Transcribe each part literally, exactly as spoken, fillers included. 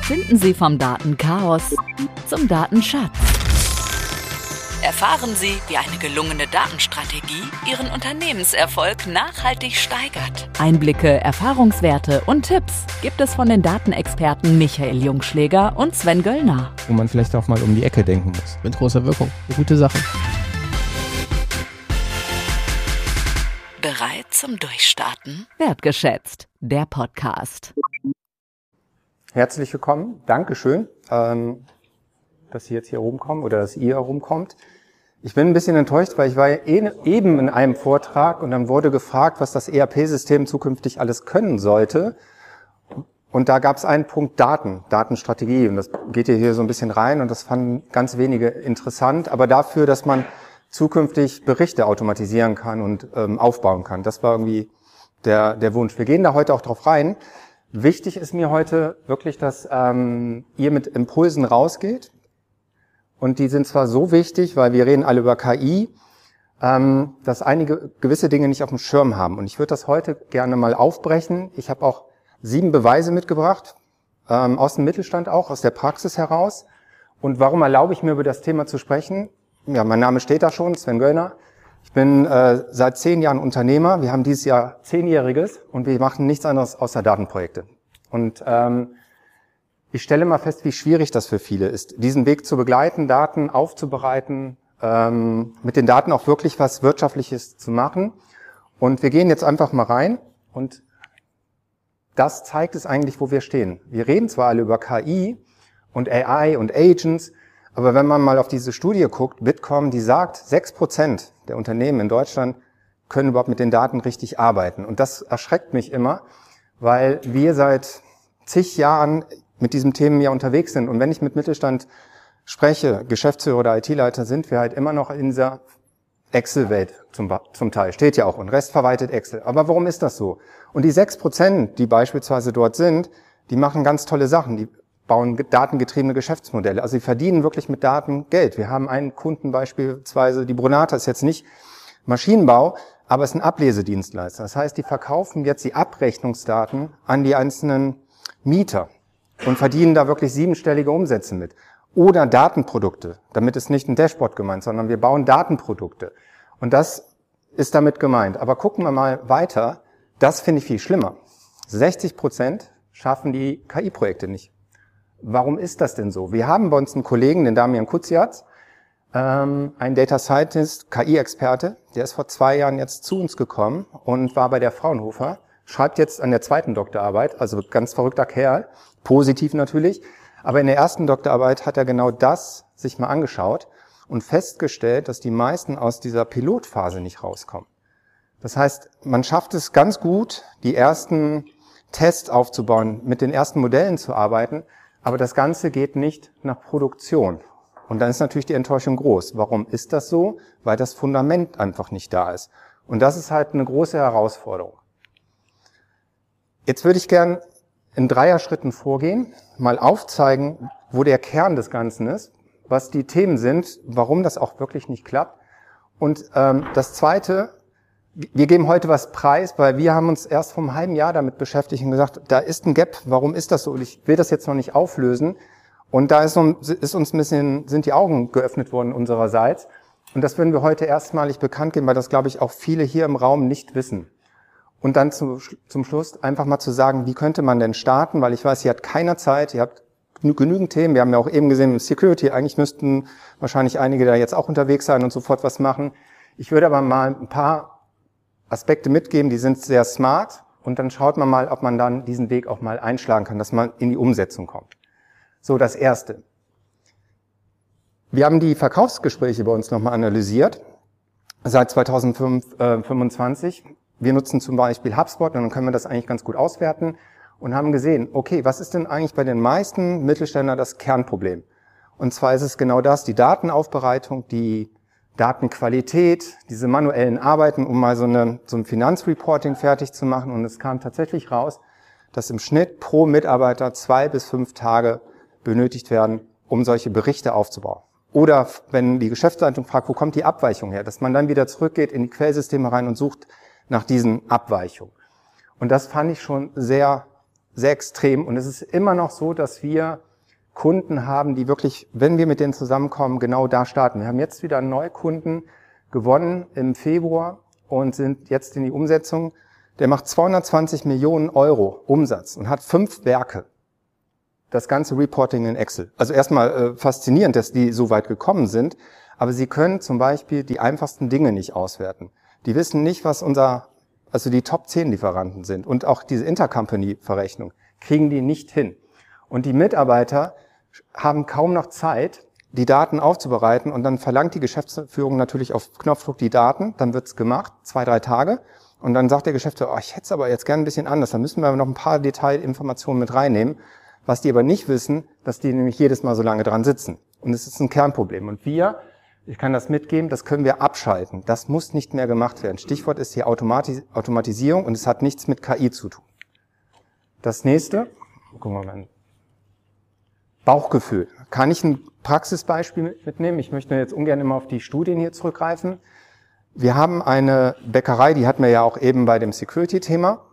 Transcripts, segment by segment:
Finden Sie vom Datenchaos zum Datenschatz. Erfahren Sie, wie eine gelungene Datenstrategie Ihren Unternehmenserfolg nachhaltig steigert. Einblicke, Erfahrungswerte und Tipps gibt es von den Datenexperten Michael Jungschläger und Sven Göllner. Wo man vielleicht auch mal um die Ecke denken muss. Mit großer Wirkung. Eine gute Sache. Bereit zum Durchstarten? Wertgeschätzt, der Podcast. Herzlich willkommen, Dankeschön, ähm, dass Sie jetzt hier rumkommen oder dass ihr rumkommt. Ich bin ein bisschen enttäuscht, weil ich war ja eben in einem Vortrag und dann wurde gefragt, was das E R P-System zukünftig alles können sollte. Und da gab es einen Punkt Daten, Datenstrategie. Und das geht hier so ein bisschen rein und das fanden ganz wenige interessant. Aber dafür, dass man zukünftig Berichte automatisieren kann und ähm, aufbauen kann. Das war irgendwie der, der Wunsch. Wir gehen da heute auch drauf rein. Wichtig ist mir heute wirklich, dass ähm, ihr mit Impulsen rausgeht. Und die sind zwar so wichtig, weil wir reden alle über K I, ähm, dass einige gewisse Dinge nicht auf dem Schirm haben. Und ich würde das heute gerne mal aufbrechen. Ich habe auch sieben Beweise mitgebracht, ähm, aus dem Mittelstand auch, aus der Praxis heraus. Und warum erlaube ich mir, über das Thema zu sprechen? Ja, mein Name steht da schon, Sven Göllner. Ich bin äh, seit zehn Jahren Unternehmer. Wir haben dieses Jahr zehnjähriges und wir machen nichts anderes außer Datenprojekte. Und ähm, ich stelle mal fest, wie schwierig das für viele ist, diesen Weg zu begleiten, Daten aufzubereiten, ähm, mit den Daten auch wirklich was Wirtschaftliches zu machen. Und wir gehen jetzt einfach mal rein und das zeigt es eigentlich, wo wir stehen. Wir reden zwar alle über K I und A I und Agents, aber wenn man mal auf diese Studie guckt, Bitkom, die sagt, sechs Prozent der Unternehmen in Deutschland können überhaupt mit den Daten richtig arbeiten. Und das erschreckt mich immer, weil wir seit zig Jahren mit diesem Themen ja unterwegs sind. Und wenn ich mit Mittelstand spreche, Geschäftsführer oder I T-Leiter, sind wir halt immer noch in dieser Excel-Welt zum, zum Teil. Steht ja auch, und Rest verwaltet Excel. Aber warum ist das so? Und die sechs Prozent, die beispielsweise dort sind, die machen ganz tolle Sachen. Die bauen datengetriebene Geschäftsmodelle. Also sie verdienen wirklich mit Daten Geld. Wir haben einen Kunden beispielsweise, die Brunata ist jetzt nicht Maschinenbau, aber ist ein Ablesedienstleister. Das heißt, die verkaufen jetzt die Abrechnungsdaten an die einzelnen Mieter und verdienen da wirklich siebenstellige Umsätze mit. Oder Datenprodukte. Damit ist nicht ein Dashboard gemeint, sondern wir bauen Datenprodukte. Und das ist damit gemeint. Aber gucken wir mal weiter. Das finde ich viel schlimmer. sechzig Prozent schaffen die K I-Projekte nicht. Warum ist das denn so? Wir haben bei uns einen Kollegen, den Damian Kuziatz, ähm, ein Data Scientist, K I-Experte, der ist vor zwei Jahren jetzt zu uns gekommen und war bei der Fraunhofer, schreibt jetzt an der zweiten Doktorarbeit, also ganz verrückter Kerl, positiv natürlich, aber in der ersten Doktorarbeit hat er genau das sich mal angeschaut und festgestellt, dass die meisten aus dieser Pilotphase nicht rauskommen. Das heißt, man schafft es ganz gut, die ersten Tests aufzubauen, mit den ersten Modellen zu arbeiten, aber das Ganze geht nicht nach Produktion. Und dann ist natürlich die Enttäuschung groß. Warum ist das so? Weil das Fundament einfach nicht da ist. Und das ist halt eine große Herausforderung. Jetzt würde ich gern in Dreierschritten vorgehen, mal aufzeigen, wo der Kern des Ganzen ist, was die Themen sind, warum das auch wirklich nicht klappt. Und ähm, das Zweite, wir geben heute was preis, weil wir haben uns erst vor einem halben Jahr damit beschäftigt und gesagt, da ist ein Gap, warum ist das so? Und ich will das jetzt noch nicht auflösen. Und da ist, ist uns ein bisschen, sind die Augen geöffnet worden unsererseits. Und das würden wir heute erstmalig bekannt geben, weil das, glaube ich, auch viele hier im Raum nicht wissen. Und dann zu, zum Schluss einfach mal zu sagen, wie könnte man denn starten? Weil ich weiß, ihr habt keiner Zeit, ihr habt genügend Themen. Wir haben ja auch eben gesehen, Security, eigentlich müssten wahrscheinlich einige da jetzt auch unterwegs sein und sofort was machen. Ich würde aber mal ein paar Aspekte mitgeben, die sind sehr smart und dann schaut man mal, ob man dann diesen Weg auch mal einschlagen kann, dass man in die Umsetzung kommt. So, das Erste. Wir haben die Verkaufsgespräche bei uns nochmal analysiert, seit zweitausendfünfundzwanzig. Wir nutzen zum Beispiel HubSpot und dann können wir das eigentlich ganz gut auswerten und haben gesehen, okay, was ist denn eigentlich bei den meisten Mittelständlern das Kernproblem? Und zwar ist es genau das, die Datenaufbereitung, die Datenqualität, diese manuellen Arbeiten, um mal so, eine, so ein Finanzreporting fertig zu machen. Und es kam tatsächlich raus, dass im Schnitt pro Mitarbeiter zwei bis fünf Tage benötigt werden, um solche Berichte aufzubauen. Oder wenn die Geschäftsleitung fragt, wo kommt die Abweichung her, dass man dann wieder zurückgeht in die Quellsysteme rein und sucht nach diesen Abweichungen. Und das fand ich schon sehr sehr extrem. Und es ist immer noch so, dass wir Kunden haben, die wirklich, wenn wir mit denen zusammenkommen, genau da starten. Wir haben jetzt wieder einen Neukunden gewonnen im Februar und sind jetzt in die Umsetzung. Der macht zweihundertzwanzig Millionen Euro Umsatz und hat fünf Werke. Das ganze Reporting in Excel. Also erstmal äh, faszinierend, dass die so weit gekommen sind, aber sie können zum Beispiel die einfachsten Dinge nicht auswerten. Die wissen nicht, was unser, also die Top zehn Lieferanten sind und auch diese Intercompany-Verrechnung kriegen die nicht hin. Und die Mitarbeiter haben kaum noch Zeit, die Daten aufzubereiten und dann verlangt die Geschäftsführung natürlich auf Knopfdruck die Daten, dann wird's gemacht, zwei, drei Tage und dann sagt der Geschäftsführer, oh, ich hätte es aber jetzt gerne ein bisschen anders, da müssen wir noch ein paar Detailinformationen mit reinnehmen. Was die aber nicht wissen, dass die nämlich jedes Mal so lange dran sitzen. Und es ist ein Kernproblem. Und wir, ich kann das mitgeben, das können wir abschalten. Das muss nicht mehr gemacht werden. Stichwort ist hier Automatis- Automatisierung und es hat nichts mit K I zu tun. Das nächste, gucken wir mal. Bauchgefühl. Kann ich ein Praxisbeispiel mitnehmen? Ich möchte jetzt ungern immer auf die Studien hier zurückgreifen. Wir haben eine Bäckerei, die hatten wir ja auch eben bei dem Security-Thema.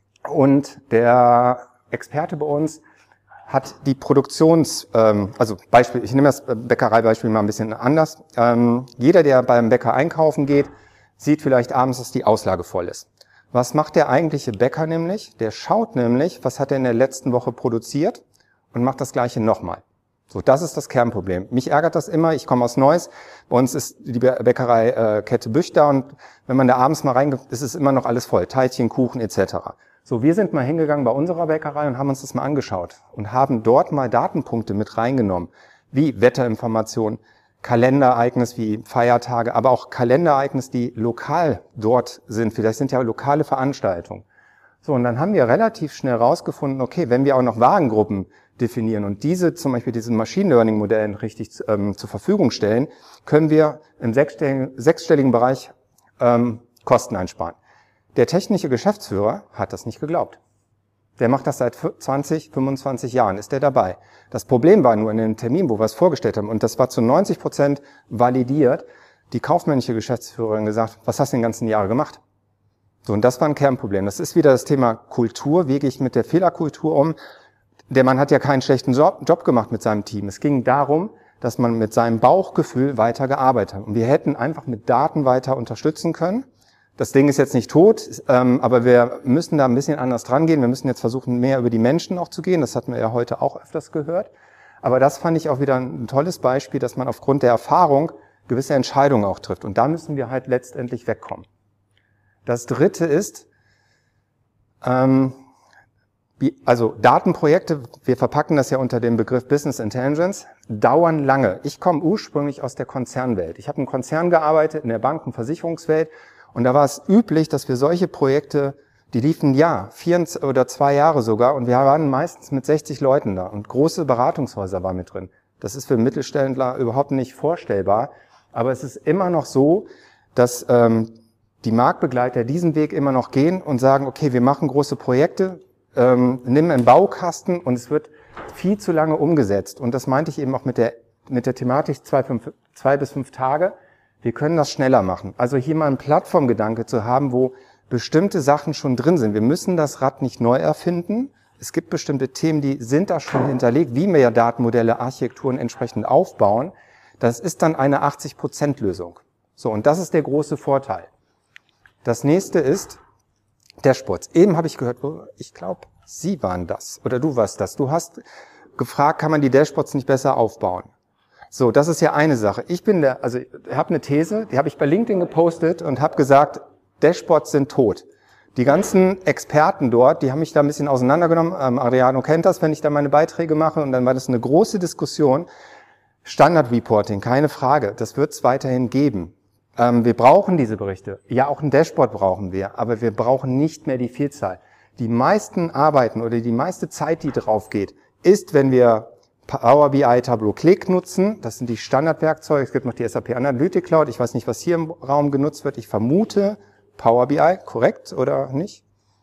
Und der Experte bei uns hat die Produktions, ähm, also Beispiel, ich nehme das Bäckereibeispiel mal ein bisschen anders. Ähm, jeder, der beim Bäcker einkaufen geht, sieht vielleicht abends, dass die Auslage voll ist. Was macht der eigentliche Bäcker nämlich? Der schaut nämlich, was hat er in der letzten Woche produziert und macht das Gleiche nochmal. So, das ist das Kernproblem. Mich ärgert das immer, ich komme aus Neuss, bei uns ist die Bäckerei äh, Kette Büchter und wenn man da abends mal reingeht, ist es immer noch alles voll, Teilchen, Kuchen et cetera. So, wir sind mal hingegangen bei unserer Bäckerei und haben uns das mal angeschaut und haben dort mal Datenpunkte mit reingenommen, wie Wetterinformationen, Kalenderereignis wie Feiertage, aber auch Kalenderereignis, die lokal dort sind. Vielleicht sind ja lokale Veranstaltungen. So, und dann haben wir relativ schnell rausgefunden, okay, wenn wir auch noch Warengruppen definieren und diese zum Beispiel diesen Machine Learning Modellen richtig ähm, zur Verfügung stellen, können wir im sechsstelligen, sechsstelligen Bereich ähm, Kosten einsparen. Der technische Geschäftsführer hat das nicht geglaubt. Der macht das seit zwanzig, fünfundzwanzig Jahren, ist der dabei. Das Problem war nur in dem Termin, wo wir es vorgestellt haben, und das war zu neunzig Prozent validiert, die kaufmännische Geschäftsführerin gesagt, was hast du den ganzen Jahre gemacht? So, und das war ein Kernproblem. Das ist wieder das Thema Kultur. Wie gehe ich mit der Fehlerkultur um? Der Mann hat ja keinen schlechten Job, Job gemacht mit seinem Team. Es ging darum, dass man mit seinem Bauchgefühl weiter gearbeitet hat. Und wir hätten einfach mit Daten weiter unterstützen können. Das Ding ist jetzt nicht tot, ähm, aber wir müssen da ein bisschen anders dran gehen. Wir müssen jetzt versuchen, mehr über die Menschen auch zu gehen. Das hatten wir ja heute auch öfters gehört. Aber das fand ich auch wieder ein tolles Beispiel, dass man aufgrund der Erfahrung gewisse Entscheidungen auch trifft. Und da müssen wir halt letztendlich wegkommen. Das Dritte ist, ähm, also Datenprojekte, wir verpacken das ja unter dem Begriff Business Intelligence, dauern lange. Ich komme ursprünglich aus der Konzernwelt. Ich habe im Konzern gearbeitet, in der Banken- und Versicherungswelt. Und da war es üblich, dass wir solche Projekte, die liefen ja, vier oder zwei Jahre sogar, und wir waren meistens mit sechzig Leuten da und große Beratungshäuser waren mit drin. Das ist für Mittelständler überhaupt nicht vorstellbar, aber es ist immer noch so, dass ähm, die Marktbegleiter diesen Weg immer noch gehen und sagen, okay, wir machen große Projekte, ähm, nimm einen Baukasten und es wird viel zu lange umgesetzt. Und das meinte ich eben auch mit der mit der Thematik zwei, fünf, zwei bis fünf Tage. Wir können das schneller machen. Also hier mal einen Plattformgedanke zu haben, wo bestimmte Sachen schon drin sind. Wir müssen das Rad nicht neu erfinden. Es gibt bestimmte Themen, die sind da schon hinterlegt, wie wir ja Datenmodelle, Architekturen entsprechend aufbauen. Das ist dann eine achtzig Prozent Lösung. So, und das ist der große Vorteil. Das nächste ist Dashboards. Eben habe ich gehört, ich glaube, Sie waren das oder du warst das. Du hast gefragt, kann man die Dashboards nicht besser aufbauen? So, das ist ja eine Sache. Ich bin der, also ich habe eine These, die habe ich bei LinkedIn gepostet und habe gesagt, Dashboards sind tot. Die ganzen Experten dort, die haben mich da ein bisschen auseinandergenommen. Ähm, Adriano kennt das, wenn ich da meine Beiträge mache, und dann war das eine große Diskussion. Standard Reporting, keine Frage, das wird es weiterhin geben. Ähm, wir brauchen diese Berichte. Ja, auch ein Dashboard brauchen wir, aber wir brauchen nicht mehr die Vielzahl. Die meisten Arbeiten oder die meiste Zeit, die drauf geht, ist, wenn wir Power B I, Tableau, Click nutzen. Das sind die Standardwerkzeuge. Es gibt noch die S A P Analytics Cloud. Ich weiß nicht, was hier im Raum genutzt wird. Ich vermute Power B I, korrekt oder nicht?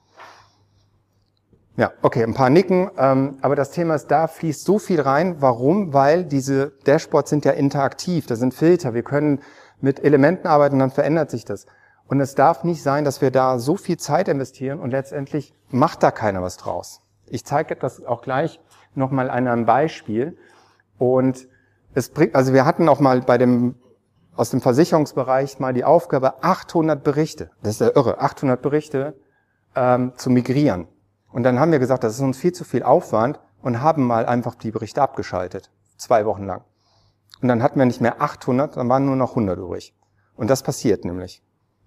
Ja, okay, ein paar Nicken. Ähm, aber das Thema ist, da fließt so viel rein. Warum? Weil diese Dashboards sind ja interaktiv. Da sind Filter. Wir können mit Elementen arbeiten, dann verändert sich das. Und es darf nicht sein, dass wir da so viel Zeit investieren und letztendlich macht da keiner was draus. Ich zeige das auch gleich nochmal an einem Beispiel. Und es bringt, also wir hatten auch mal bei dem, aus dem Versicherungsbereich mal die Aufgabe, achthundert Berichte, das ist ja irre, achthundert Berichte ähm, zu migrieren. Und dann haben wir gesagt, das ist uns viel zu viel Aufwand und haben mal einfach die Berichte abgeschaltet, zwei Wochen lang. Und dann hatten wir nicht mehr achthundert, dann waren nur noch hundert übrig. Und das passiert nämlich.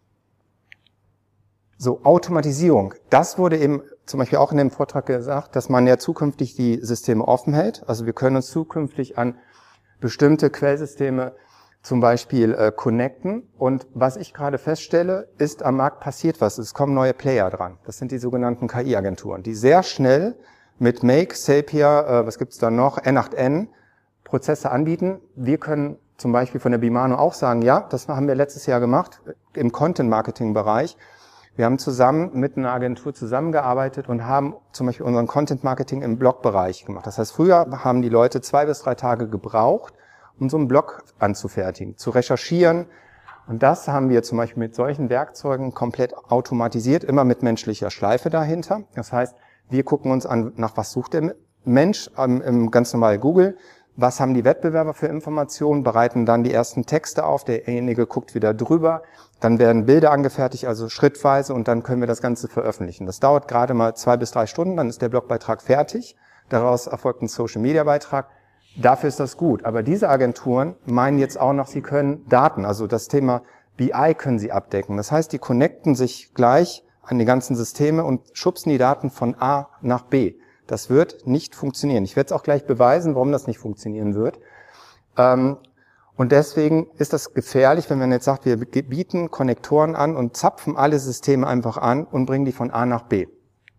So, Automatisierung. Das wurde eben zum Beispiel auch in dem Vortrag gesagt, dass man ja zukünftig die Systeme offen hält. Also wir können uns zukünftig an bestimmte Quellsysteme zum Beispiel äh, connecten. Und was ich gerade feststelle, ist, am Markt passiert was. Es kommen neue Player dran. Das sind die sogenannten K I-Agenturen, die sehr schnell mit Make, Zapier, äh, was gibt's da noch, N acht N, Prozesse anbieten. Wir können zum Beispiel von der Bimano auch sagen, ja, das haben wir letztes Jahr gemacht im Content-Marketing-Bereich. Wir haben zusammen mit einer Agentur zusammengearbeitet und haben zum Beispiel unseren Content-Marketing im Blogbereich gemacht. Das heißt, früher haben die Leute zwei bis drei Tage gebraucht, um so einen Blog anzufertigen, zu recherchieren. Und das haben wir zum Beispiel mit solchen Werkzeugen komplett automatisiert, immer mit menschlicher Schleife dahinter. Das heißt, wir gucken uns an, nach was sucht der Mensch ähm, im ganz normalen Google. Was haben die Wettbewerber für Informationen, bereiten dann die ersten Texte auf, derjenige guckt wieder drüber, dann werden Bilder angefertigt, also schrittweise, und dann können wir das Ganze veröffentlichen. Das dauert gerade mal zwei bis drei Stunden, dann ist der Blogbeitrag fertig, daraus erfolgt ein Social-Media-Beitrag. Dafür ist das gut, aber diese Agenturen meinen jetzt auch noch, sie können Daten, also das Thema B I können sie abdecken. Das heißt, die connecten sich gleich an die ganzen Systeme und schubsen die Daten von A nach B. Das wird nicht funktionieren. Ich werde es auch gleich beweisen, warum das nicht funktionieren wird. Und deswegen ist das gefährlich, wenn man jetzt sagt, wir bieten Konnektoren an und zapfen alle Systeme einfach an und bringen die von A nach B.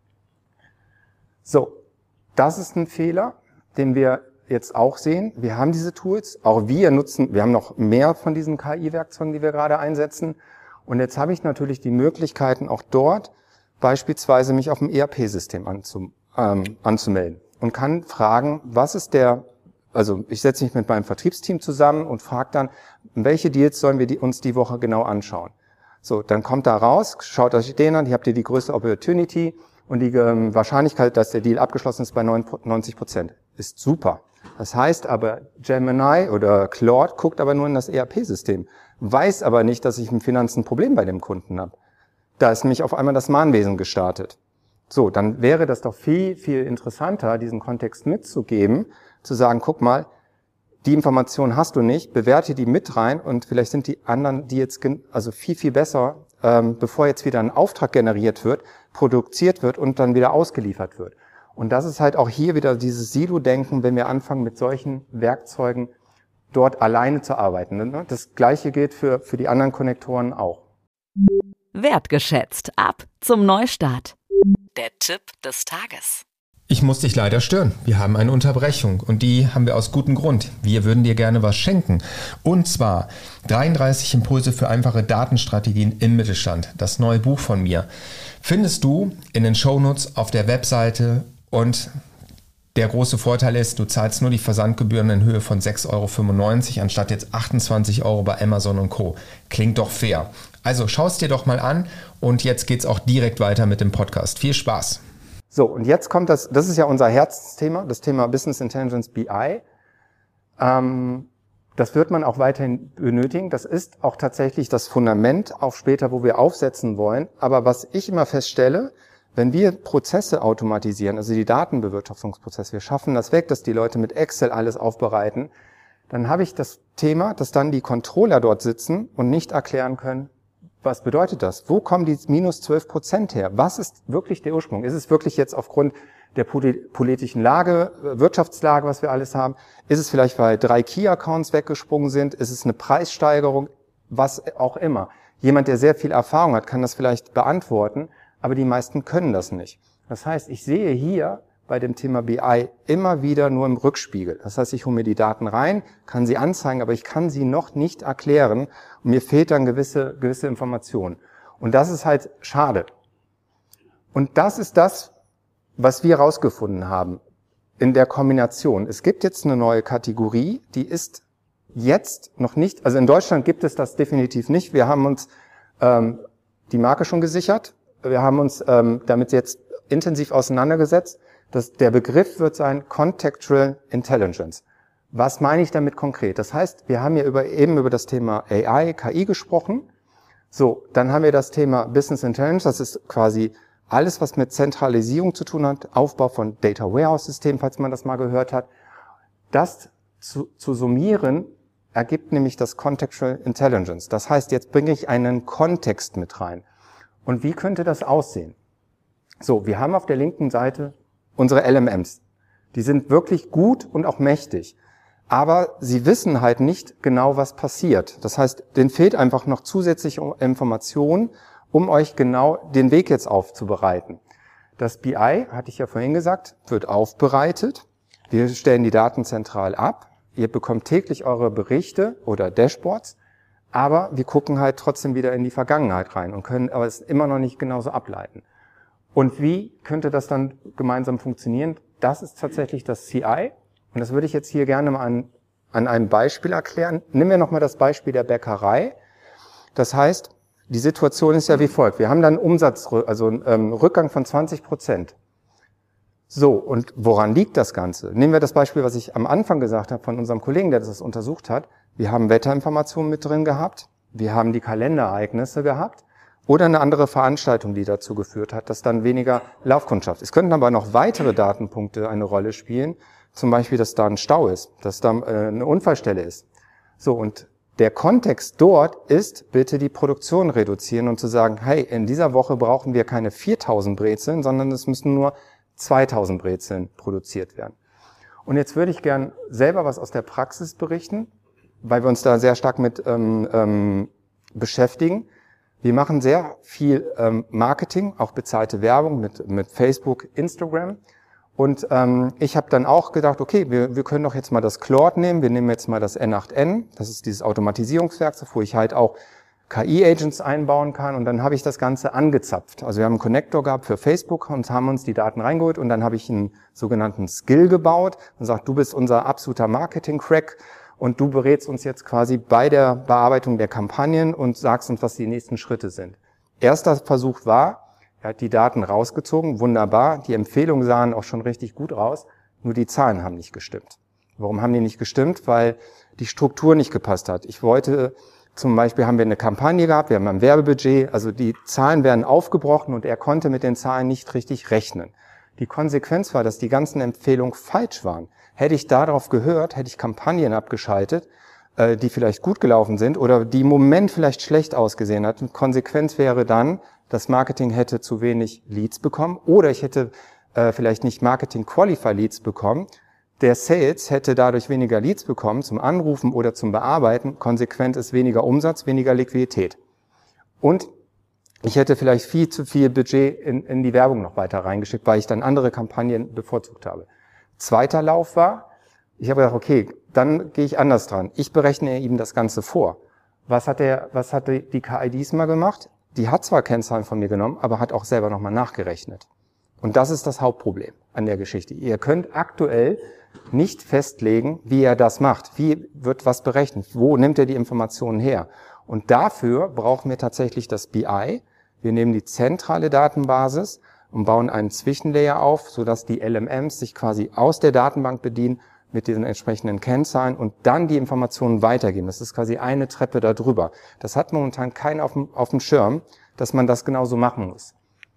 So, das ist ein Fehler, den wir jetzt auch sehen. Wir haben diese Tools, auch wir nutzen, wir haben noch mehr von diesen K I-Werkzeugen, die wir gerade einsetzen. Und jetzt habe ich natürlich die Möglichkeiten, auch dort beispielsweise mich auf dem E R P-System anzumelden. Ähm, anzumelden und kann fragen, was ist der, also ich setze mich mit meinem Vertriebsteam zusammen und frage dann, welche Deals sollen wir die, uns die Woche genau anschauen. So, dann kommt da raus, schaut euch den an, hier habt ihr die größte Opportunity und die ähm, Wahrscheinlichkeit, dass der Deal abgeschlossen ist, bei neunzig Prozent. Ist super. Das heißt aber, Gemini oder Claude guckt aber nur in das E R P-System, weiß aber nicht, dass ich im Finanzen ein Problem bei dem Kunden habe. Da ist nämlich auf einmal das Mahnwesen gestartet. So, dann wäre das doch viel, viel interessanter, diesen Kontext mitzugeben, zu sagen, guck mal, die Information hast du nicht, bewerte die mit rein und vielleicht sind die anderen, die jetzt also viel, viel besser, ähm, bevor jetzt wieder ein Auftrag generiert wird, produziert wird und dann wieder ausgeliefert wird. Und das ist halt auch hier wieder dieses Silo-Denken, wenn wir anfangen mit solchen Werkzeugen dort alleine zu arbeiten. Das Gleiche gilt für, für die anderen Konnektoren auch. Wertgeschätzt. Ab zum Neustart. Der Tipp des Tages. Ich muss dich leider stören. Wir haben eine Unterbrechung und die haben wir aus gutem Grund. Wir würden dir gerne was schenken. Und zwar dreiunddreißig Impulse für einfache Datenstrategien im Mittelstand. Das neue Buch von mir. Findest du in den Shownotes auf der Webseite und der große Vorteil ist, du zahlst nur die Versandgebühren in Höhe von sechs Euro fünfundneunzig anstatt jetzt achtundzwanzig Euro bei Amazon und Co. Klingt doch fair. Also schau es dir doch mal an und jetzt geht's auch direkt weiter mit dem Podcast. Viel Spaß! So, und jetzt kommt das, das ist ja unser Herzthema, das Thema Business Intelligence B I. Ähm, das wird man auch weiterhin benötigen. Das ist auch tatsächlich das Fundament, auch später, wo wir aufsetzen wollen. Aber was ich immer feststelle, wenn wir Prozesse automatisieren, also die Datenbewirtschaftungsprozesse, wir schaffen das weg, dass die Leute mit Excel alles aufbereiten, dann habe ich das Thema, dass dann die Controller dort sitzen und nicht erklären können, was bedeutet das? Wo kommen die minus zwölf Prozent her? Was ist wirklich der Ursprung? Ist es wirklich jetzt aufgrund der politischen Lage, Wirtschaftslage, was wir alles haben? Ist es vielleicht, weil drei Key-Accounts weggesprungen sind? Ist es eine Preissteigerung? Was auch immer. Jemand, der sehr viel Erfahrung hat, kann das vielleicht beantworten, aber die meisten können das nicht. Das heißt, ich sehe hier bei dem Thema B I immer wieder nur im Rückspiegel. Das heißt, ich hole mir die Daten rein, kann sie anzeigen, aber ich kann sie noch nicht erklären und mir fehlt dann gewisse, gewisse Informationen. Und das ist halt schade. Und das ist das, was wir herausgefunden haben in der Kombination. Es gibt jetzt eine neue Kategorie, die ist jetzt noch nicht, also in Deutschland gibt es das definitiv nicht. Wir haben uns ähm, die Marke schon gesichert. Wir haben uns ähm, damit jetzt intensiv auseinandergesetzt. Das, der Begriff wird sein Contextual Intelligence. Was meine ich damit konkret? Das heißt, wir haben ja über, eben über das Thema A I, K I gesprochen. So, dann haben wir das Thema Business Intelligence. Das ist quasi alles, was mit Zentralisierung zu tun hat, Aufbau von Data Warehouse Systemen, falls man das mal gehört hat. Das zu, zu summieren ergibt nämlich das Contextual Intelligence. Das heißt, jetzt bringe ich einen Kontext mit rein. Und wie könnte das aussehen? So, wir haben auf der linken Seite unsere L M Ms. Die sind wirklich gut und auch mächtig. Aber sie wissen halt nicht genau, was passiert. Das heißt, denen fehlt einfach noch zusätzliche Informationen, um euch genau den Weg jetzt aufzubereiten. Das B I, hatte ich ja vorhin gesagt, wird aufbereitet. Wir stellen die Daten zentral ab. Ihr bekommt täglich eure Berichte oder Dashboards. Aber wir gucken halt trotzdem wieder in die Vergangenheit rein und können aber es immer noch nicht genauso ableiten. Und wie könnte das dann gemeinsam funktionieren? Das ist tatsächlich das C I. Und das würde ich jetzt hier gerne mal an, an einem Beispiel erklären. Nehmen wir nochmal das Beispiel der Bäckerei. Das heißt, die Situation ist ja wie folgt. Wir haben dann Umsatz, also ähm, Rückgang von zwanzig Prozent. So, und woran liegt das Ganze? Nehmen wir das Beispiel, was ich am Anfang gesagt habe von unserem Kollegen, der das untersucht hat. Wir haben Wetterinformationen mit drin gehabt. Wir haben die Kalenderereignisse gehabt. Oder eine andere Veranstaltung, die dazu geführt hat, dass dann weniger Laufkundschaft. Es könnten aber noch weitere Datenpunkte eine Rolle spielen. Zum Beispiel, dass da ein Stau ist, dass da eine Unfallstelle ist. So, und der Kontext dort ist, bitte die Produktion reduzieren und zu sagen, hey, in dieser Woche brauchen wir keine viertausend Brezeln, sondern es müssen nur zweitausend Brezeln produziert werden. Und jetzt würde ich gern selber was aus der Praxis berichten, weil wir uns da sehr stark mit ähm, ähm, beschäftigen. Wir machen sehr viel ähm, Marketing, auch bezahlte Werbung mit, mit Facebook, Instagram. Und ähm, ich habe dann auch gedacht, okay, wir, wir können doch jetzt mal das Claude nehmen. Wir nehmen jetzt mal das N acht N. Das ist dieses Automatisierungswerkzeug, wo ich halt auch K I-Agents einbauen kann. Und dann habe ich das Ganze angezapft. Also wir haben einen Connector gehabt für Facebook und haben uns die Daten reingeholt. Und dann habe ich einen sogenannten Skill gebaut und sagt, du bist unser absoluter Marketing-Crack. Und du berätst uns jetzt quasi bei der Bearbeitung der Kampagnen und sagst uns, was die nächsten Schritte sind. Erster Versuch war, er hat die Daten rausgezogen, wunderbar. Die Empfehlungen sahen auch schon richtig gut aus, nur die Zahlen haben nicht gestimmt. Warum haben die nicht gestimmt? Weil die Struktur nicht gepasst hat. Ich wollte, zum Beispiel haben wir eine Kampagne gehabt, wir haben ein Werbebudget, also die Zahlen werden aufgebrochen und er konnte mit den Zahlen nicht richtig rechnen. Die Konsequenz war, dass die ganzen Empfehlungen falsch waren. Hätte ich darauf gehört, hätte ich Kampagnen abgeschaltet, äh, die vielleicht gut gelaufen sind oder die im Moment vielleicht schlecht ausgesehen hatten. Konsequenz wäre dann, das Marketing hätte zu wenig Leads bekommen oder ich hätte äh, vielleicht nicht Marketing-Qualify-Leads bekommen. Der Sales hätte dadurch weniger Leads bekommen zum Anrufen oder zum Bearbeiten. Konsequent ist weniger Umsatz, weniger Liquidität. Und ich hätte vielleicht viel zu viel Budget in, in die Werbung noch weiter reingeschickt, weil ich dann andere Kampagnen bevorzugt habe. Zweiter Lauf war, ich habe gedacht, okay, dann gehe ich anders dran. Ich berechne ihm das Ganze vor. Was hat der, was hat die, die K I diesmal gemacht? Die hat zwar Kennzahlen von mir genommen, aber hat auch selber nochmal nachgerechnet. Und das ist das Hauptproblem an der Geschichte. Ihr könnt aktuell nicht festlegen, wie er das macht. Wie wird was berechnet? Wo nimmt er die Informationen her? Und dafür brauchen wir tatsächlich das B I. Wir nehmen die zentrale Datenbasis und bauen einen Zwischenlayer auf, sodass die L M Ms sich quasi aus der Datenbank bedienen mit diesen entsprechenden Kennzahlen und dann die Informationen weitergeben. Das ist quasi eine Treppe darüber. Das hat momentan keiner auf dem, auf dem Schirm, dass man das genauso machen muss.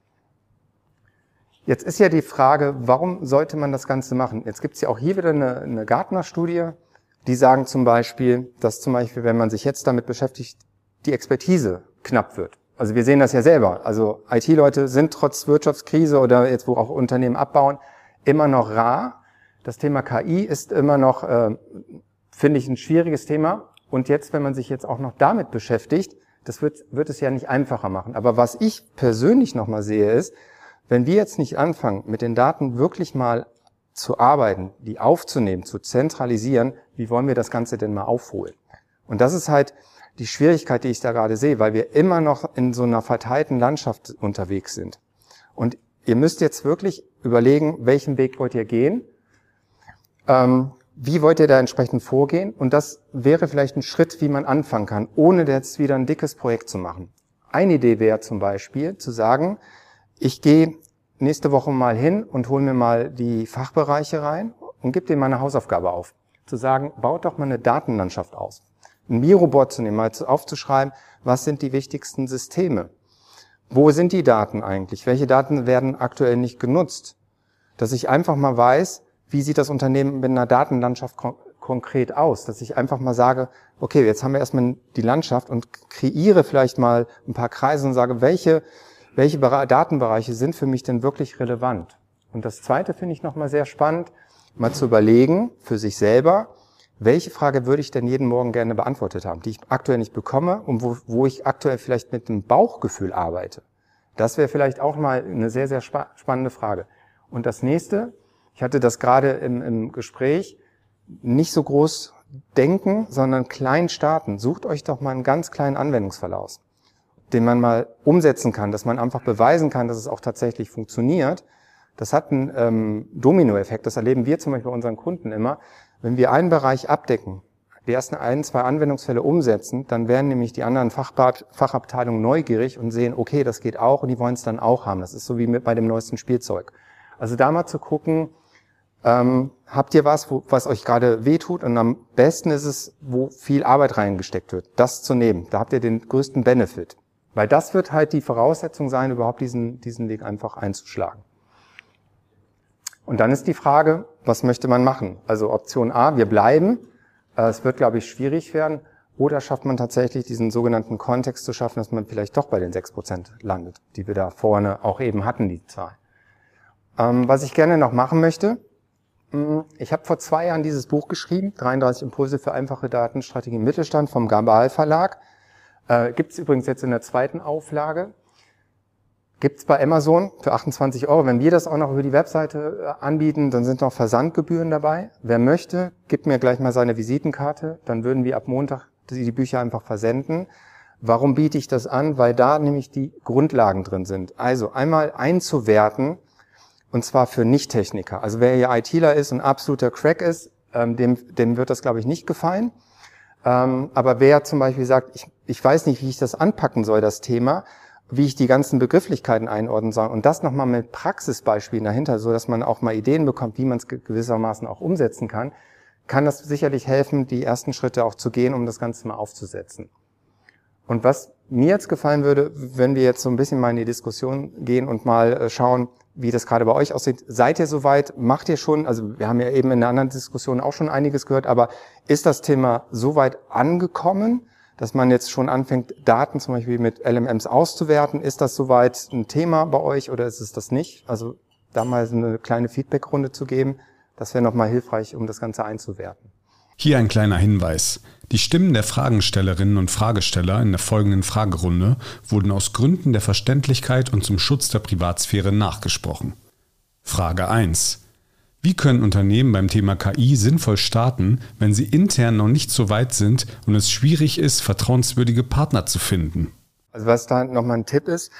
Jetzt ist ja die Frage, warum sollte man das Ganze machen? Jetzt gibt es ja auch hier wieder eine, eine Gartner-Studie, die sagen zum Beispiel, dass zum Beispiel, wenn man sich jetzt damit beschäftigt, die Expertise knapp wird. Also wir sehen das ja selber. Also I T-Leute sind trotz Wirtschaftskrise oder jetzt, wo auch Unternehmen abbauen, immer noch rar. Das Thema K I ist immer noch, äh, finde ich, ein schwieriges Thema. Und jetzt, wenn man sich jetzt auch noch damit beschäftigt, das wird, wird es ja nicht einfacher machen. Aber was ich persönlich nochmal sehe, ist, wenn wir jetzt nicht anfangen, mit den Daten wirklich mal zu arbeiten, die aufzunehmen, zu zentralisieren, wie wollen wir das Ganze denn mal aufholen? Und das ist halt die Schwierigkeit, die ich da gerade sehe, weil wir immer noch in so einer verteilten Landschaft unterwegs sind. Und ihr müsst jetzt wirklich überlegen, welchen Weg wollt ihr gehen? Ähm, wie wollt ihr da entsprechend vorgehen? Und das wäre vielleicht ein Schritt, wie man anfangen kann, ohne jetzt wieder ein dickes Projekt zu machen. Eine Idee wäre zum Beispiel zu sagen, ich gehe nächste Woche mal hin und hole mir mal die Fachbereiche rein und gebe denen mal eine Hausaufgabe auf. Zu sagen, baut doch mal eine Datenlandschaft aus. Ein Mirobot zu nehmen, mal aufzuschreiben, was sind die wichtigsten Systeme? Wo sind die Daten eigentlich? Welche Daten werden aktuell nicht genutzt? Dass ich einfach mal weiß, wie sieht das Unternehmen mit einer Datenlandschaft kon- konkret aus? Dass ich einfach mal sage, okay, jetzt haben wir erstmal die Landschaft und kreiere vielleicht mal ein paar Kreise und sage, welche, welche Datenbereiche sind für mich denn wirklich relevant? Und das Zweite finde ich nochmal sehr spannend, mal zu überlegen für sich selber, welche Frage würde ich denn jeden Morgen gerne beantwortet haben, die ich aktuell nicht bekomme und wo, wo ich aktuell vielleicht mit dem Bauchgefühl arbeite. Das wäre vielleicht auch mal eine sehr, sehr spa- spannende Frage. Und das Nächste, ich hatte das gerade im, im Gespräch, nicht so groß denken, sondern klein starten. Sucht euch doch mal einen ganz kleinen Anwendungsfall aus, den man mal umsetzen kann, dass man einfach beweisen kann, dass es auch tatsächlich funktioniert. Das hat einen ähm, Dominoeffekt, das erleben wir zum Beispiel bei unseren Kunden immer. Wenn wir einen Bereich abdecken, die ersten ein, zwei Anwendungsfälle umsetzen, dann werden nämlich die anderen Fachbad, Fachabteilungen neugierig und sehen, okay, das geht auch und die wollen es dann auch haben. Das ist so wie mit bei dem neuesten Spielzeug. Also da mal zu gucken, ähm, habt ihr was, wo, was euch gerade wehtut? Und am besten ist es, wo viel Arbeit reingesteckt wird, das zu nehmen. Da habt ihr den größten Benefit. Weil das wird halt die Voraussetzung sein, überhaupt diesen, diesen Weg einfach einzuschlagen. Und dann ist die Frage, was möchte man machen? Also Option A, wir bleiben. Es wird, glaube ich, schwierig werden. Oder schafft man tatsächlich diesen sogenannten Kontext zu schaffen, dass man vielleicht doch bei den sechs Prozent landet, die wir da vorne auch eben hatten, die Zahl. Ähm, was ich gerne noch machen möchte, mh, ich habe vor zwei Jahren dieses Buch geschrieben, dreiunddreißig Impulse für einfache Datenstrategie im Mittelstand vom Gabal Verlag. Äh, Gibt es übrigens jetzt in der zweiten Auflage. Gibt's bei Amazon für achtundzwanzig Euro. Wenn wir das auch noch über die Webseite anbieten, dann sind noch Versandgebühren dabei. Wer möchte, gibt mir gleich mal seine Visitenkarte. Dann würden wir ab Montag die Bücher einfach versenden. Warum biete ich das an? Weil da nämlich die Grundlagen drin sind. Also einmal einzuwerten, und zwar für Nicht-Techniker. Also wer hier ITler ist und absoluter Crack ist, ähm, dem, dem wird das, glaube ich, nicht gefallen. Ähm, aber wer zum Beispiel sagt, ich, ich weiß nicht, wie ich das anpacken soll, das Thema, wie ich die ganzen Begrifflichkeiten einordnen soll und das nochmal mit Praxisbeispielen dahinter, so dass man auch mal Ideen bekommt, wie man es gewissermaßen auch umsetzen kann, kann das sicherlich helfen, die ersten Schritte auch zu gehen, um das Ganze mal aufzusetzen. Und was mir jetzt gefallen würde, wenn wir jetzt so ein bisschen mal in die Diskussion gehen und mal schauen, wie das gerade bei euch aussieht. Seid ihr soweit? Macht ihr schon, also wir haben ja eben in einer anderen Diskussion auch schon einiges gehört, aber ist das Thema soweit angekommen, dass man jetzt schon anfängt, Daten zum Beispiel mit L M Ms auszuwerten? Ist das soweit ein Thema bei euch oder ist es das nicht? Also da mal so eine kleine Feedbackrunde zu geben, das wäre nochmal hilfreich, um das Ganze einzuwerten. Hier ein kleiner Hinweis. Die Stimmen der Fragestellerinnen und Fragesteller in der folgenden Fragerunde wurden aus Gründen der Verständlichkeit und zum Schutz der Privatsphäre nachgesprochen. Frage eins. Wie können Unternehmen beim Thema K I sinnvoll starten, wenn sie intern noch nicht so weit sind und es schwierig ist, vertrauenswürdige Partner zu finden? Also was da nochmal ein Tipp ist,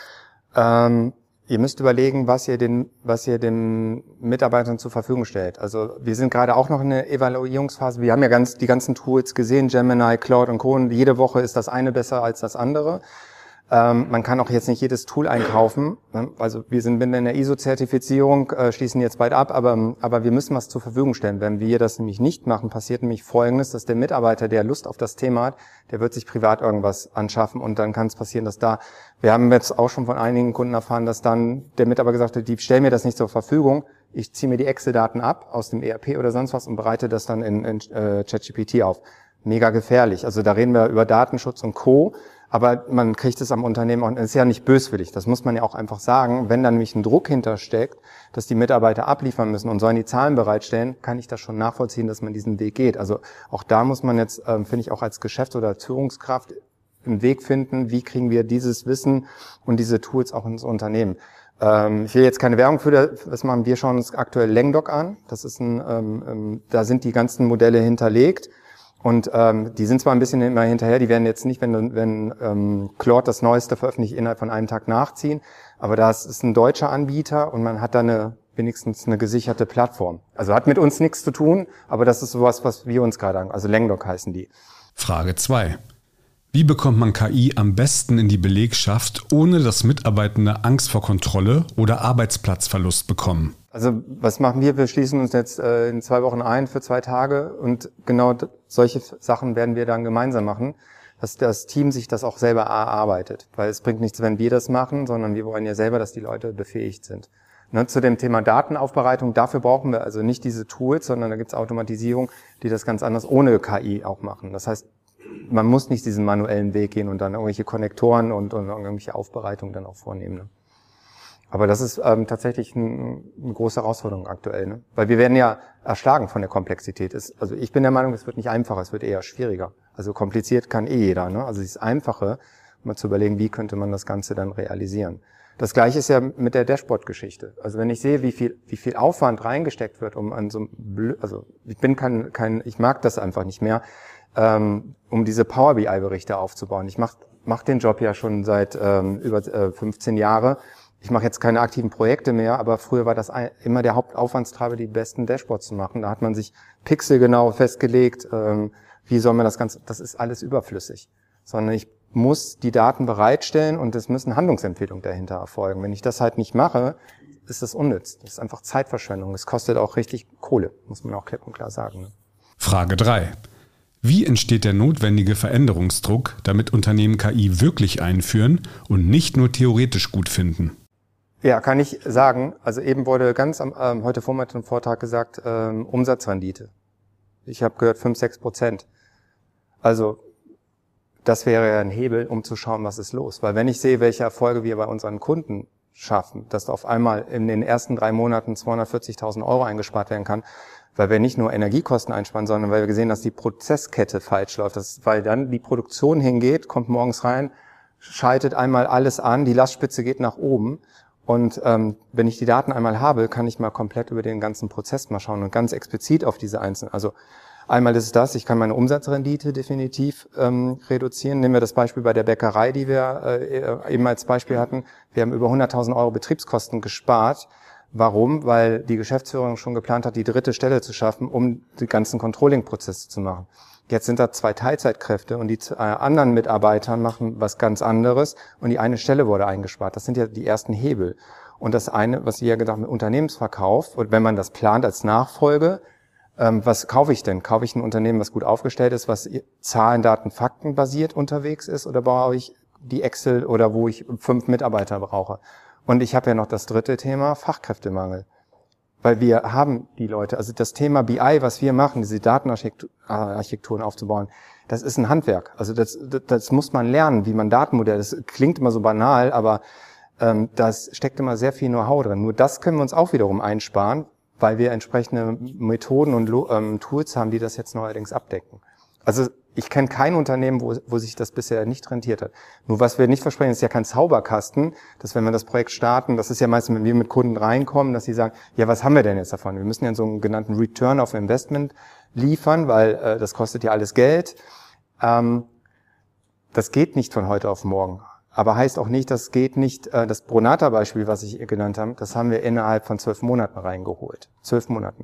ähm, ihr müsst überlegen, was ihr den, was ihr den Mitarbeitern zur Verfügung stellt. Also wir sind gerade auch noch in der Evaluierungsphase. Wir haben ja ganz die ganzen Tools gesehen, Gemini, Claude und Co. Und jede Woche ist das eine besser als das andere. Ähm, man kann auch jetzt nicht jedes Tool einkaufen. Also wir sind in der I S O-Zertifizierung, äh, schließen jetzt bald ab, aber, aber wir müssen was zur Verfügung stellen. Wenn wir das nämlich nicht machen, passiert nämlich Folgendes, dass der Mitarbeiter, der Lust auf das Thema hat, der wird sich privat irgendwas anschaffen und dann kann es passieren, dass da, wir haben jetzt auch schon von einigen Kunden erfahren, dass dann der Mitarbeiter gesagt hat, die stellen mir das nicht zur Verfügung, ich ziehe mir die Excel-Daten ab aus dem E R P oder sonst was und bereite das dann in, in äh, ChatGPT auf. Mega gefährlich. Also da reden wir über Datenschutz und Co., aber man kriegt es am Unternehmen auch, es ist ja nicht böswillig, das muss man ja auch einfach sagen. Wenn da nämlich ein Druck hintersteckt, dass die Mitarbeiter abliefern müssen und sollen die Zahlen bereitstellen, kann ich das schon nachvollziehen, dass man diesen Weg geht. Also auch da muss man jetzt, ähm, finde ich, auch als Geschäfts- oder als Führungskraft einen Weg finden, wie kriegen wir dieses Wissen und diese Tools auch ins Unternehmen. Ähm, ich will jetzt keine Werbung für das machen, wir schauen uns aktuell Langdoc an. Das ist ein, ähm, da sind die ganzen Modelle hinterlegt. Und ähm, die sind zwar ein bisschen immer hinterher, die werden jetzt nicht, wenn, wenn ähm, Claude das Neueste veröffentlicht, innerhalb von einem Tag nachziehen, aber das ist ein deutscher Anbieter und man hat da eine, wenigstens eine gesicherte Plattform. Also hat mit uns nichts zu tun, aber das ist sowas, was wir uns gerade sagen. Also Langdoc heißen die. Frage zwei. Wie bekommt man K I am besten in die Belegschaft, ohne dass Mitarbeitende Angst vor Kontrolle oder Arbeitsplatzverlust bekommen? Also was machen wir? Wir schließen uns jetzt äh, in zwei Wochen ein für zwei Tage und genau solche Sachen werden wir dann gemeinsam machen, dass das Team sich das auch selber erarbeitet. Weil es bringt nichts, wenn wir das machen, sondern wir wollen ja selber, dass die Leute befähigt sind. Ne, zu dem Thema Datenaufbereitung, dafür brauchen wir also nicht diese Tools, sondern da gibt es Automatisierung, die das ganz anders ohne K I auch machen. Das heißt, man muss nicht diesen manuellen Weg gehen und dann irgendwelche Konnektoren und, und irgendwelche Aufbereitungen dann auch vornehmen. Ne? Aber das ist ähm, tatsächlich ein, eine große Herausforderung aktuell, ne? Weil wir werden ja erschlagen von der Komplexität. Es, also ich bin der Meinung, es wird nicht einfacher, es wird eher schwieriger. Also kompliziert kann eh jeder, ne? Also es ist einfacher, mal zu überlegen, wie könnte man das Ganze dann realisieren. Das Gleiche ist ja mit der Dashboard-Geschichte. Also wenn ich sehe, wie viel, wie viel Aufwand reingesteckt wird, um an so einem, Blö also ich bin kein, kein, ich mag das einfach nicht mehr, ähm, um diese Power B I-Berichte aufzubauen. Ich mache mach den Job ja schon seit ähm, über äh, fünfzehn Jahre. Ich mache jetzt keine aktiven Projekte mehr, aber früher war das ein, immer der Hauptaufwandstreiber, die besten Dashboards zu machen. Da hat man sich pixelgenau festgelegt, ähm, wie soll man das Ganze, das ist alles überflüssig. Sondern ich muss die Daten bereitstellen und es müssen Handlungsempfehlungen dahinter erfolgen. Wenn ich das halt nicht mache, ist das unnütz. Das ist einfach Zeitverschwendung. Es kostet auch richtig Kohle, muss man auch klipp und klar sagen. Ne? Frage drei. Wie entsteht der notwendige Veränderungsdruck, damit Unternehmen K I wirklich einführen und nicht nur theoretisch gut finden? Ja, kann ich sagen. Also eben wurde ganz am, ähm, heute Vormittag im Vortrag gesagt, ähm, Umsatzrendite. Ich habe gehört fünf, sechs Prozent. Also das wäre ja ein Hebel, um zu schauen, was ist los. Weil wenn ich sehe, welche Erfolge wir bei unseren Kunden schaffen, dass auf einmal in den ersten drei Monaten zweihundertvierzigtausend Euro eingespart werden kann, weil wir nicht nur Energiekosten einsparen, sondern weil wir sehen, dass die Prozesskette falsch läuft. Das, weil dann die Produktion hingeht, kommt morgens rein, schaltet einmal alles an, die Lastspitze geht nach oben. Und ähm, wenn ich die Daten einmal habe, kann ich mal komplett über den ganzen Prozess mal schauen und ganz explizit auf diese einzelnen. Also einmal ist es das, ich kann meine Umsatzrendite definitiv ähm, reduzieren. Nehmen wir das Beispiel bei der Bäckerei, die wir äh, eben als Beispiel hatten. Wir haben über hunderttausend Euro Betriebskosten gespart. Warum? Weil die Geschäftsführung schon geplant hat, die dritte Stelle zu schaffen, um die ganzen Controlling-Prozesse zu machen. Jetzt sind da zwei Teilzeitkräfte und die äh, anderen Mitarbeiter machen was ganz anderes und die eine Stelle wurde eingespart. Das sind ja die ersten Hebel. Und das eine, was Sie ja gesagt haben, Unternehmensverkauf, und wenn man das plant als Nachfolge, ähm, was kaufe ich denn? Kaufe ich ein Unternehmen, was gut aufgestellt ist, was Zahlen, Daten, Fakten basiert unterwegs ist, oder brauche ich die Excel oder wo ich fünf Mitarbeiter brauche? Und ich habe ja noch das dritte Thema, Fachkräftemangel. Weil wir haben die Leute, also das Thema B I, was wir machen, diese Datenarchitekturen aufzubauen, das ist ein Handwerk. Also das, das, das muss man lernen, wie man Datenmodelle, das klingt immer so banal, aber ähm, das steckt immer sehr viel Know-how drin. Nur das können wir uns auch wiederum einsparen, weil wir entsprechende Methoden und ähm, Tools haben, die das jetzt neuerdings abdecken. Also ich kenne kein Unternehmen, wo, wo sich das bisher nicht rentiert hat. Nur was wir nicht versprechen, ist ja kein Zauberkasten, dass wenn wir das Projekt starten, das ist ja meistens, wenn wir mit Kunden reinkommen, dass sie sagen, ja, was haben wir denn jetzt davon? Wir müssen ja so einen genannten Return of Investment liefern, weil äh, das kostet ja alles Geld. Ähm, das geht nicht von heute auf morgen. Aber heißt auch nicht, das geht nicht, äh, das Bronata-Beispiel, was ich genannt habe, das haben wir innerhalb von zwölf Monaten reingeholt. Zwölf Monaten.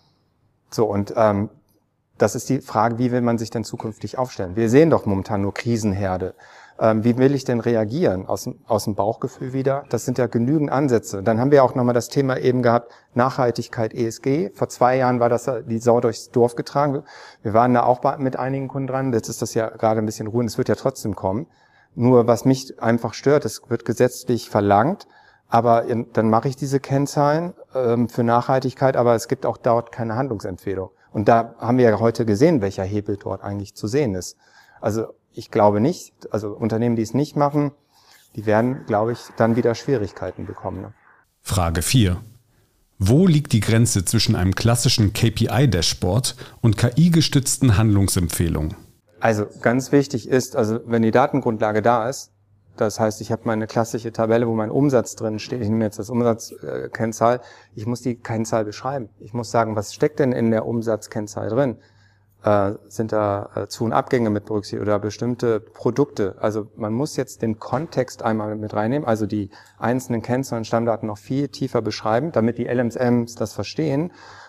So, und ähm, das ist die Frage, wie will man sich denn zukünftig aufstellen? Wir sehen doch momentan nur Krisenherde. Ähm, wie will ich denn reagieren? Aus dem, aus dem Bauchgefühl wieder? Das sind ja genügend Ansätze. Dann haben wir auch nochmal das Thema eben gehabt, Nachhaltigkeit, E S G. Vor zwei Jahren war das die Sau durchs Dorf getragen. Wir waren da auch mit einigen Kunden dran. Jetzt ist das ja gerade ein bisschen ruhig. Es wird ja trotzdem kommen. Nur was mich einfach stört, es wird gesetzlich verlangt. Aber dann mache ich diese Kennzahlen ähm, für Nachhaltigkeit, aber es gibt auch dort keine Handlungsempfehlung. Und da haben wir ja heute gesehen, welcher Hebel dort eigentlich zu sehen ist. Also ich glaube nicht, also Unternehmen, die es nicht machen, die werden, glaube ich, dann wieder Schwierigkeiten bekommen. Ne? Frage vier. Wo liegt die Grenze zwischen einem klassischen K P I-Dashboard und K I-gestützten Handlungsempfehlungen? Also ganz wichtig ist, also wenn die Datengrundlage da ist, das heißt, ich habe meine klassische Tabelle, wo mein Umsatz drin steht. Ich nehme jetzt das Umsatzkennzahl. Ich muss die Kennzahl beschreiben. Ich muss sagen, was steckt denn in der Umsatzkennzahl drin? Äh, sind da äh, Zu- und Abgänge mit berücksichtigt oder bestimmte Produkte? Also man muss jetzt den Kontext einmal mit reinnehmen, also die einzelnen Kennzahlen und Stammdaten noch viel tiefer beschreiben, damit die L M Ms das verstehen.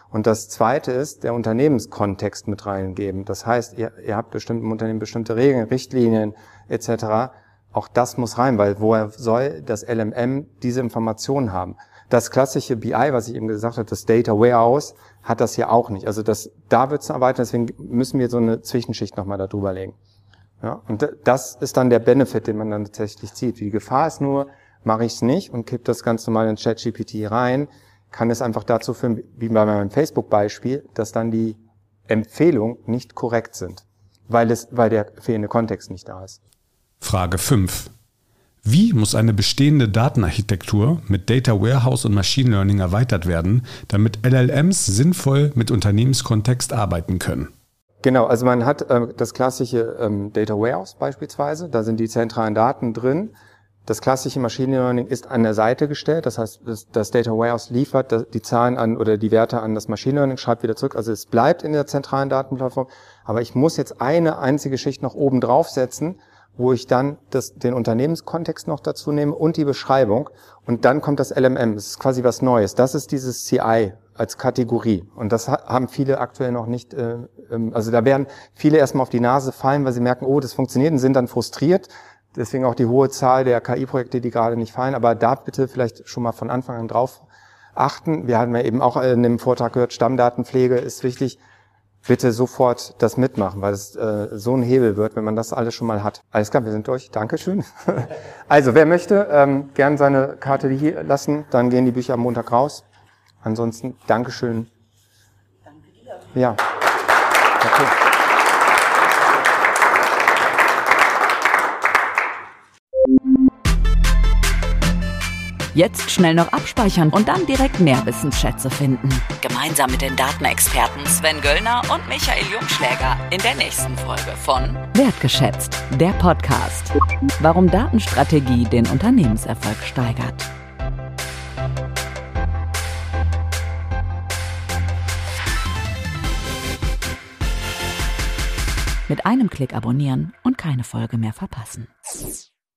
Und das Zweite ist, der Unternehmenskontext mit reingeben. Das heißt, ihr, ihr habt bestimmt im Unternehmen bestimmte Regeln, Richtlinien et cetera. Auch das muss rein, weil woher soll das L M M diese Informationen haben? Das klassische B I, was ich eben gesagt habe, das Data Warehouse, hat das ja auch nicht. Also das, da wird es erweitert, deswegen müssen wir so eine Zwischenschicht nochmal darüber legen. Ja, und das ist dann der Benefit, den man dann tatsächlich zieht. Die Gefahr ist nur, mache ich es nicht und kippe das ganz normal in ChatGPT rein, kann es einfach dazu führen, wie bei meinem Facebook-Beispiel, dass dann die Empfehlungen nicht korrekt sind, weil es, weil der fehlende Kontext nicht da ist. Frage fünf. Wie muss eine bestehende Datenarchitektur mit Data Warehouse und Machine Learning erweitert werden, damit L L Ms sinnvoll mit Unternehmenskontext arbeiten können? Genau, also man hat äh, das klassische ähm, Data Warehouse beispielsweise, da sind die zentralen Daten drin. Das klassische Machine Learning ist an der Seite gestellt, das heißt, das, das Data Warehouse liefert die Zahlen an oder die Werte an das Machine Learning, schreibt wieder zurück. Also es bleibt in der zentralen Datenplattform, aber ich muss jetzt eine einzige Schicht noch oben draufsetzen, wo ich dann das, den Unternehmenskontext noch dazu nehme und die Beschreibung. Und dann kommt das L M M. Das ist quasi was Neues. Das ist dieses C I als Kategorie. Und das haben viele aktuell noch nicht, äh, also da werden viele erstmal auf die Nase fallen, weil sie merken, oh, das funktioniert und sind dann frustriert. Deswegen auch die hohe Zahl der K I-Projekte, die gerade nicht fallen. Aber da bitte vielleicht schon mal von Anfang an drauf achten. Wir hatten ja eben auch in dem Vortrag gehört, Stammdatenpflege ist wichtig. Bitte sofort das mitmachen, weil es äh, so ein Hebel wird, wenn man das alles schon mal hat. Alles klar, wir sind durch. Dankeschön. Also, wer möchte, ähm, gern seine Karte hier lassen, dann gehen die Bücher am Montag raus. Ansonsten, Dankeschön. Danke dir. Ja. Okay. Jetzt schnell noch abspeichern und dann direkt mehr Wissensschätze finden. Gemeinsam mit den Datenexperten Sven Göllner und Michael Jungschläger in der nächsten Folge von Wertgeschätzt, der Podcast. Warum Datenstrategie den Unternehmenserfolg steigert. Mit einem Klick abonnieren und keine Folge mehr verpassen.